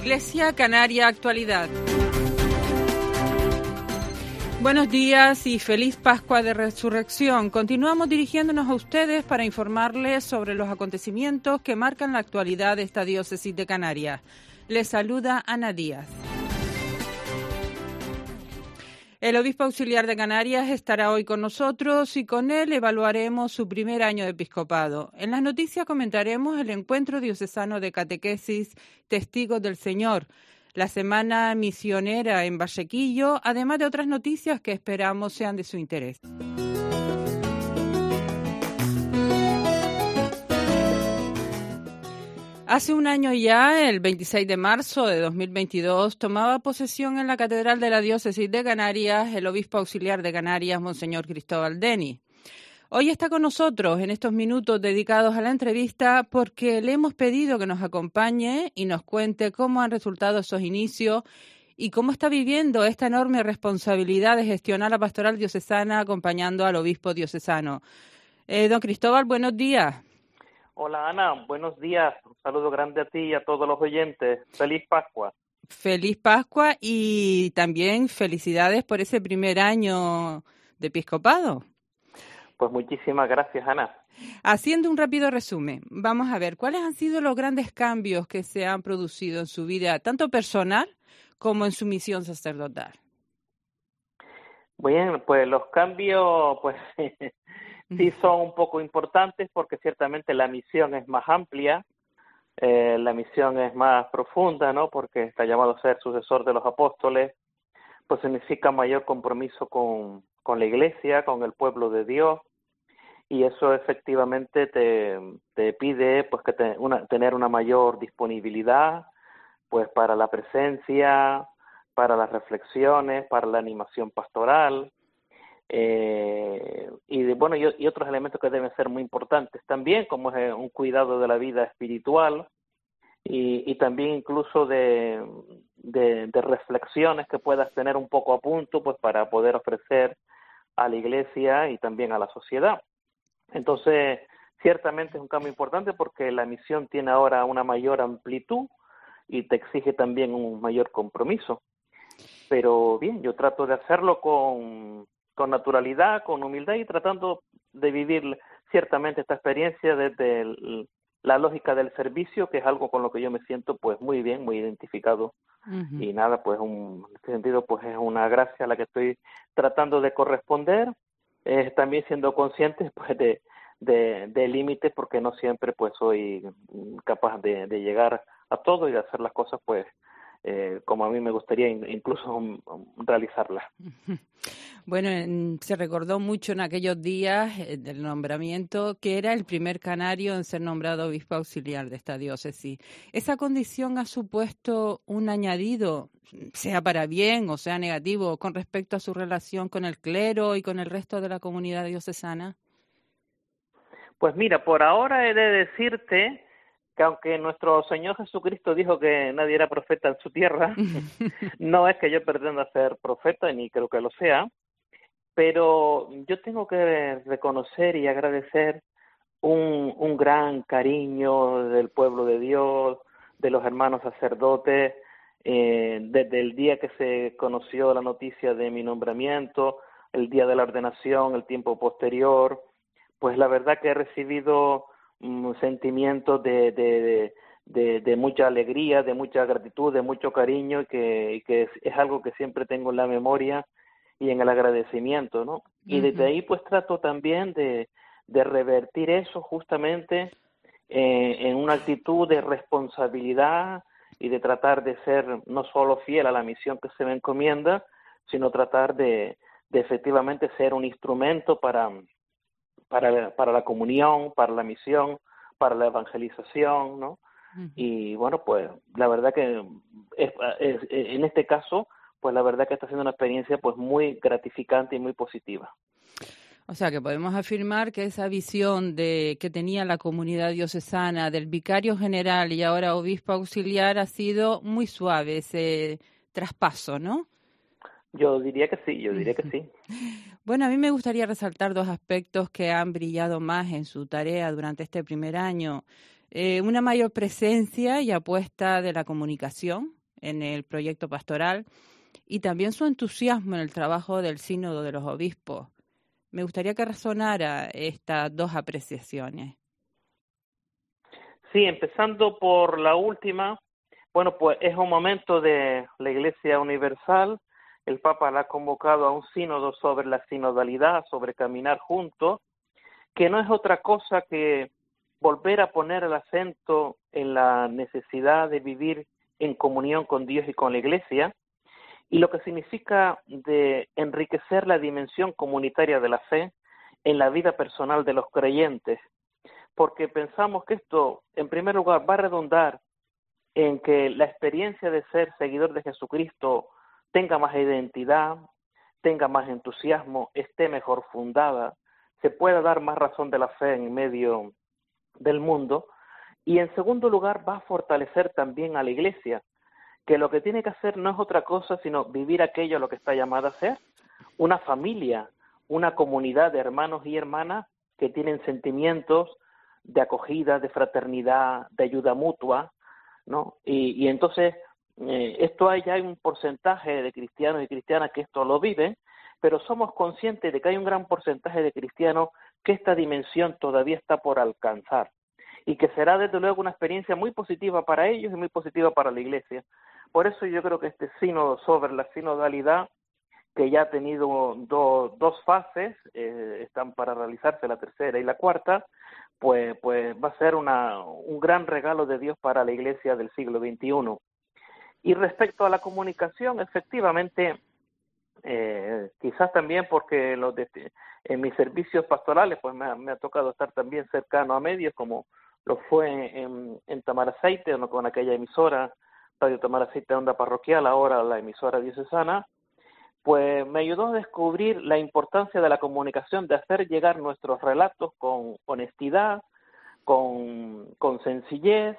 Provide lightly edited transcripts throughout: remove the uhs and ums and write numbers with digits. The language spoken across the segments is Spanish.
Iglesia Canaria Actualidad. Buenos días y feliz Pascua de Resurrección. Continuamos dirigiéndonos a ustedes para informarles sobre los acontecimientos que marcan la actualidad de esta diócesis de Canarias. Les saluda Ana Díaz. El obispo auxiliar de Canarias estará hoy con nosotros y con él evaluaremos su primer año de episcopado. En las noticias comentaremos el encuentro diocesano de catequesis Testigos del Señor, la semana misionera en Vallequillo, además de otras noticias que esperamos sean de su interés. Hace un año ya, el 26 de marzo de 2022, tomaba posesión en la Catedral de la Diócesis de Canarias el obispo auxiliar de Canarias, Monseñor Cristóbal Deni. Hoy está con nosotros en estos minutos dedicados a la entrevista porque le hemos pedido que nos acompañe y nos cuente cómo han resultado esos inicios y cómo está viviendo esta enorme responsabilidad de gestionar la pastoral diocesana acompañando al obispo diocesano. Don Cristóbal, buenos días. Hola Ana, buenos días. Un saludo grande a ti y a todos los oyentes. Feliz Pascua. Feliz Pascua y también felicidades por ese primer año de episcopado. Pues muchísimas gracias, Ana. Haciendo un rápido resumen, vamos a ver cuáles han sido los grandes cambios que se han producido en su vida, tanto personal como en su misión sacerdotal. Bien, pues los cambios, pues sí son un poco importantes porque ciertamente la misión es más amplia, la misión es más profunda, ¿no? Porque está llamado a ser sucesor de los apóstoles, pues significa mayor compromiso con la Iglesia, con el pueblo de Dios, y eso efectivamente te pide pues que tener una mayor disponibilidad pues para la presencia, para las reflexiones, para la animación pastoral, y otros elementos que deben ser muy importantes también, como es un cuidado de la vida espiritual y también incluso de reflexiones que puedas tener un poco a punto pues para poder ofrecer a la Iglesia y también a la sociedad. Entonces, ciertamente es un cambio importante porque la misión tiene ahora una mayor amplitud y te exige también un mayor compromiso. Pero bien, yo trato de hacerlo con naturalidad, con humildad y tratando de vivir ciertamente esta experiencia desde la lógica del servicio, que es algo con lo que yo me siento pues muy bien, muy identificado. Uh-huh. Y nada, pues en este sentido pues es una gracia a la que estoy tratando de corresponder, también siendo consciente pues de límites, porque no siempre pues soy capaz de llegar a todo y de hacer las cosas pues como a mí me gustaría incluso realizarlas. Bueno, se recordó mucho en aquellos días del nombramiento que era el primer canario en ser nombrado obispo auxiliar de esta diócesis. ¿Esa condición ha supuesto un añadido, sea para bien o sea negativo, con respecto a su relación con el clero y con el resto de la comunidad diocesana? Pues mira, por ahora he de decirte que aunque nuestro Señor Jesucristo dijo que nadie era profeta en su tierra, no es que yo pretenda ser profeta, ni creo que lo sea, pero yo tengo que reconocer y agradecer un gran cariño del pueblo de Dios, de los hermanos sacerdotes, desde el día que se conoció la noticia de mi nombramiento, el día de la ordenación, el tiempo posterior, pues la verdad que he recibido sentimientos de mucha alegría, de mucha gratitud, de mucho cariño, y que es algo que siempre tengo en la memoria y en el agradecimiento, ¿no? Y desde ahí pues trato también de revertir eso justamente en una actitud de responsabilidad y de tratar de ser no solo fiel a la misión que se me encomienda, sino tratar de efectivamente ser un instrumento para la comunión, para la misión, para la evangelización, ¿no? Uh-huh. Y bueno, pues la verdad que en este caso, pues la verdad que está siendo una experiencia pues muy gratificante y muy positiva. O sea que podemos afirmar que esa visión que tenía la comunidad diocesana del vicario general y ahora obispo auxiliar ha sido muy suave ese traspaso, ¿no? Yo diría que sí. Bueno, a mí me gustaría resaltar dos aspectos que han brillado más en su tarea durante este primer año. una mayor presencia y apuesta de la comunicación en el proyecto pastoral y también su entusiasmo en el trabajo del Sínodo de los Obispos. Me gustaría que resonara estas dos apreciaciones. Sí, empezando por la última, bueno, pues es un momento de la Iglesia Universal. El Papa la ha convocado a un sínodo sobre la sinodalidad, sobre caminar juntos, que no es otra cosa que volver a poner el acento en la necesidad de vivir en comunión con Dios y con la Iglesia, y lo que significa de enriquecer la dimensión comunitaria de la fe en la vida personal de los creyentes, porque pensamos que esto, en primer lugar, va a redundar en que la experiencia de ser seguidor de Jesucristo tenga más identidad, tenga más entusiasmo, esté mejor fundada, se pueda dar más razón de la fe en medio del mundo, y en segundo lugar va a fortalecer también a la Iglesia, que lo que tiene que hacer no es otra cosa sino vivir aquello a lo que está llamada a ser, una familia, una comunidad de hermanos y hermanas que tienen sentimientos de acogida, de fraternidad, de ayuda mutua, ¿no? Y entonces esto ya hay un porcentaje de cristianos y cristianas que esto lo viven, pero somos conscientes de que hay un gran porcentaje de cristianos que esta dimensión todavía está por alcanzar y que será desde luego una experiencia muy positiva para ellos y muy positiva para la Iglesia. Por eso yo creo que este sínodo sobre la sinodalidad, que ya ha tenido dos fases, están para realizarse la tercera y la cuarta, pues va a ser un gran regalo de Dios para la Iglesia del siglo XXI. Y respecto a la comunicación, efectivamente, quizás también porque en mis servicios pastorales pues me ha tocado estar también cercano a medios, como lo fue en Tamaraceite, con aquella emisora, Radio Tamaraceite de Onda Parroquial, ahora la emisora diocesana, pues me ayudó a descubrir la importancia de la comunicación, de hacer llegar nuestros relatos con honestidad, con sencillez,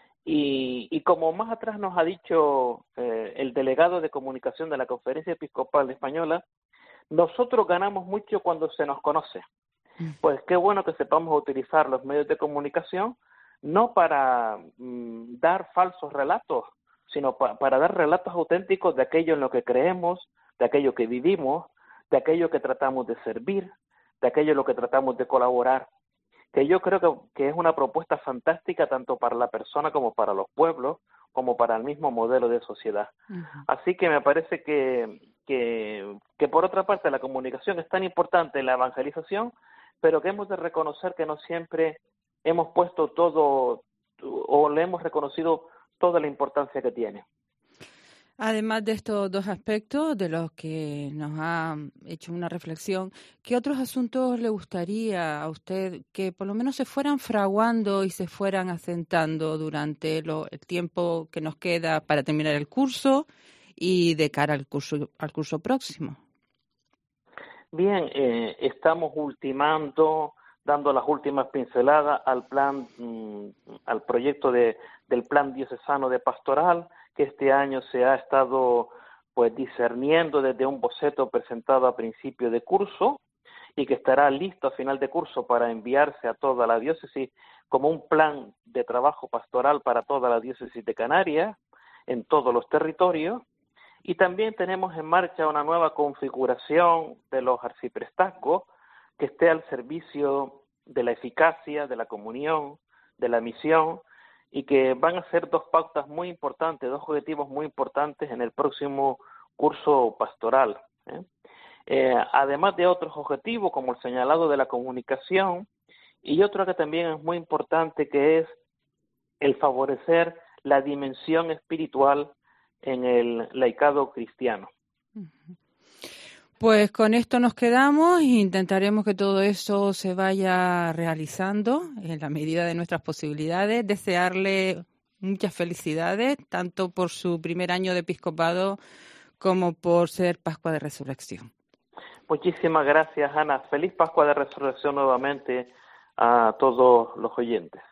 y como más atrás nos ha dicho el delegado de comunicación de la Conferencia Episcopal Española, nosotros ganamos mucho cuando se nos conoce. Pues qué bueno que sepamos utilizar los medios de comunicación, no para dar falsos relatos, sino para dar relatos auténticos de aquello en lo que creemos, de aquello que vivimos, de aquello que tratamos de servir, de aquello en lo que tratamos de colaborar, que yo creo que es una propuesta fantástica tanto para la persona como para los pueblos, como para el mismo modelo de sociedad. Uh-huh. Así que me parece que por otra parte la comunicación es tan importante en la evangelización, pero que hemos de reconocer que no siempre hemos puesto todo o le hemos reconocido toda la importancia que tiene. Además de estos dos aspectos de los que nos ha hecho una reflexión, ¿qué otros asuntos le gustaría a usted que por lo menos se fueran fraguando y se fueran asentando durante el tiempo que nos queda para terminar el curso y de cara al curso próximo? Bien, estamos ultimando, dando las últimas pinceladas al al proyecto del Plan Diocesano de Pastoral, que este año se ha estado pues discerniendo desde un boceto presentado a principio de curso y que estará listo a final de curso para enviarse a toda la diócesis como un plan de trabajo pastoral para toda la diócesis de Canarias, en todos los territorios. Y también tenemos en marcha una nueva configuración de los arciprestazgos que esté al servicio de la eficacia, de la comunión, de la misión, y que van a ser dos pautas muy importantes, dos objetivos muy importantes en el próximo curso pastoral. Además de otros objetivos, como el señalado de la comunicación, y otro que también es muy importante, que es el favorecer la dimensión espiritual en el laicado cristiano. Pues con esto nos quedamos e intentaremos que todo eso se vaya realizando en la medida de nuestras posibilidades. Desearle muchas felicidades, tanto por su primer año de episcopado como por ser Pascua de Resurrección. Muchísimas gracias, Ana. Feliz Pascua de Resurrección nuevamente a todos los oyentes.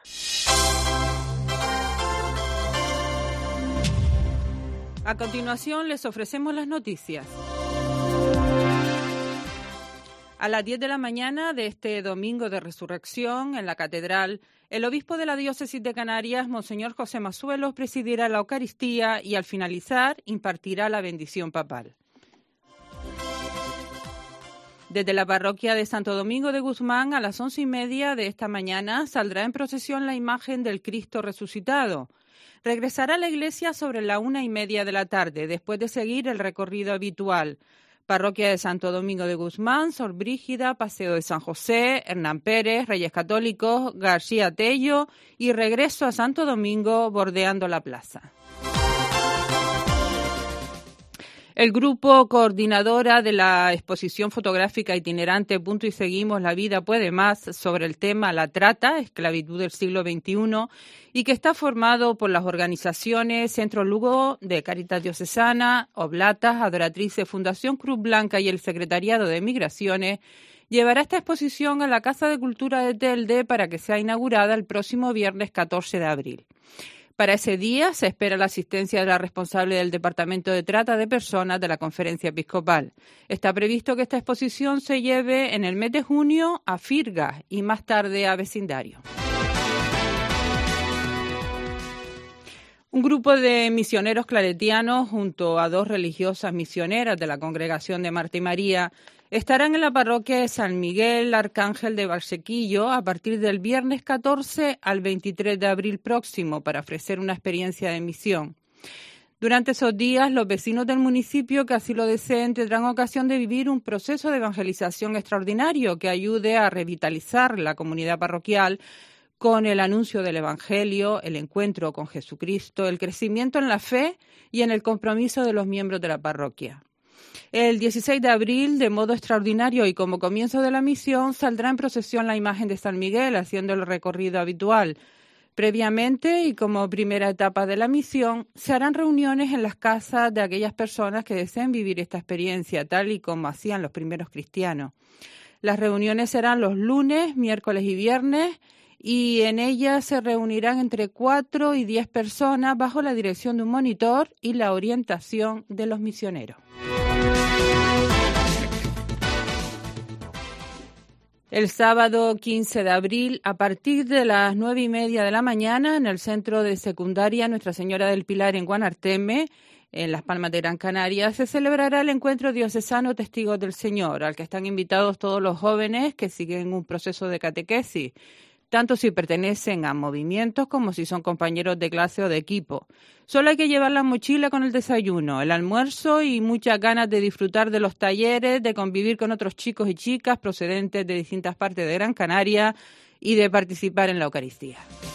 A continuación les ofrecemos las noticias. A las 10 de la mañana de este domingo de resurrección en la catedral, el obispo de la diócesis de Canarias, Monseñor José Mazuelos, presidirá la Eucaristía y al finalizar impartirá la bendición papal. Desde la parroquia de Santo Domingo de Guzmán, a las 11:30 de esta mañana, saldrá en procesión la imagen del Cristo resucitado. Regresará a la iglesia sobre la 1:30 de la tarde, después de seguir el recorrido habitual. Parroquia de Santo Domingo de Guzmán, Sor Brígida, Paseo de San José, Hernán Pérez, Reyes Católicos, García Tello y regreso a Santo Domingo bordeando la plaza. El grupo coordinadora de la exposición fotográfica itinerante Punto y Seguimos, la vida puede más, sobre el tema La trata, esclavitud del siglo XXI, y que está formado por las organizaciones Centro Lugo de Caritas Diocesana, Oblatas, Adoratrices, Fundación Cruz Blanca y el Secretariado de Migraciones, llevará esta exposición a la Casa de Cultura de Telde para que sea inaugurada el próximo viernes 14 de abril. Para ese día se espera la asistencia de la responsable del Departamento de Trata de Personas de la Conferencia Episcopal. Está previsto que esta exposición se lleve en el mes de junio a Firgas y más tarde a Vecindario. Un grupo de misioneros claretianos, junto a 2 religiosas misioneras de la Congregación de Marta y María, estarán en la parroquia de San Miguel Arcángel de Valsequillo a partir del viernes 14 al 23 de abril próximo para ofrecer una experiencia de misión. Durante esos días, los vecinos del municipio que así lo deseen tendrán ocasión de vivir un proceso de evangelización extraordinario que ayude a revitalizar la comunidad parroquial con el anuncio del Evangelio, el encuentro con Jesucristo, el crecimiento en la fe y en el compromiso de los miembros de la parroquia. El 16 de abril, de modo extraordinario y como comienzo de la misión, saldrá en procesión la imagen de San Miguel haciendo el recorrido habitual. Previamente, y como primera etapa de la misión, se harán reuniones en las casas de aquellas personas que deseen vivir esta experiencia, tal y como hacían los primeros cristianos. Las reuniones serán los lunes, miércoles y viernes, y en ellas se reunirán entre 4 y 10 personas bajo la dirección de un monitor y la orientación de los misioneros. El sábado 15 de abril, a partir de las 9:30 de la mañana, en el Centro de Secundaria Nuestra Señora del Pilar en Guanarteme, en Las Palmas de Gran Canaria, se celebrará el encuentro diocesano Testigos del Señor, al que están invitados todos los jóvenes que siguen un proceso de catequesis, tanto si pertenecen a movimientos como si son compañeros de clase o de equipo. Solo hay que llevar la mochila con el desayuno, el almuerzo y muchas ganas de disfrutar de los talleres, de convivir con otros chicos y chicas procedentes de distintas partes de Gran Canaria y de participar en la Eucaristía.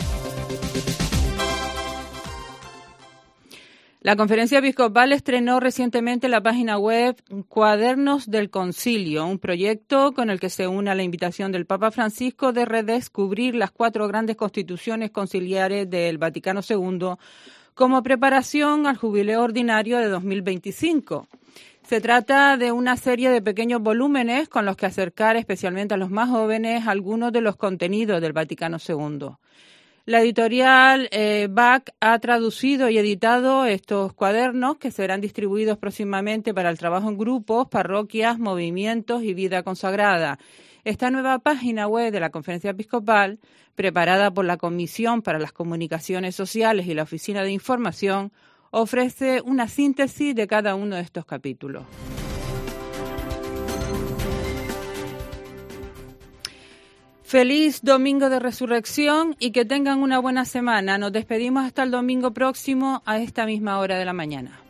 La Conferencia Episcopal estrenó recientemente la página web Cuadernos del Concilio, un proyecto con el que se une a la invitación del Papa Francisco de redescubrir las 4 grandes constituciones conciliares del Vaticano II como preparación al jubileo ordinario de 2025. Se trata de una serie de pequeños volúmenes con los que acercar especialmente a los más jóvenes algunos de los contenidos del Vaticano II. La editorial BAC ha traducido y editado estos cuadernos que serán distribuidos próximamente para el trabajo en grupos, parroquias, movimientos y vida consagrada. Esta nueva página web de la Conferencia Episcopal, preparada por la Comisión para las Comunicaciones Sociales y la Oficina de Información, ofrece una síntesis de cada uno de estos capítulos. Feliz Domingo de Resurrección y que tengan una buena semana. Nos despedimos hasta el domingo próximo a esta misma hora de la mañana.